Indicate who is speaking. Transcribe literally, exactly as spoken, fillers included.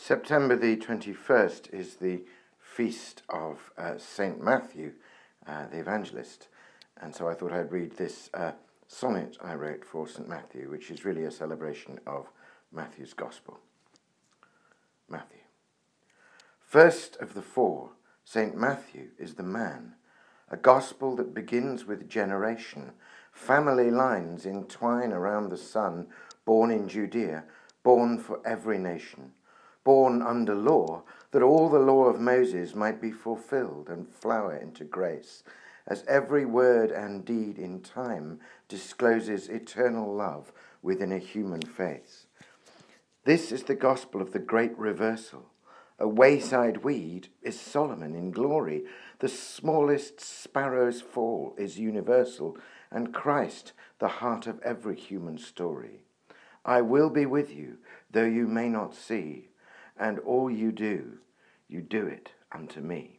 Speaker 1: September the twenty-first is the feast of uh, Saint Matthew, uh, the evangelist, and so I thought I'd read this uh, sonnet I wrote for Saint Matthew, which is really a celebration of Matthew's Gospel. Matthew. First of the four, Saint Matthew is the man, a gospel that begins with generation, family lines entwine around the Son, born in Judea, born for every nation, born under law, that all the law of Moses might be fulfilled and flower into grace, as every word and deed in time discloses eternal love within a human face. This is the gospel of the great reversal. A wayside weed is Solomon in glory. The smallest sparrow's fall is universal, and Christ the heart of every human story. I will be with you, though you may not see, and all you do, you do it unto me.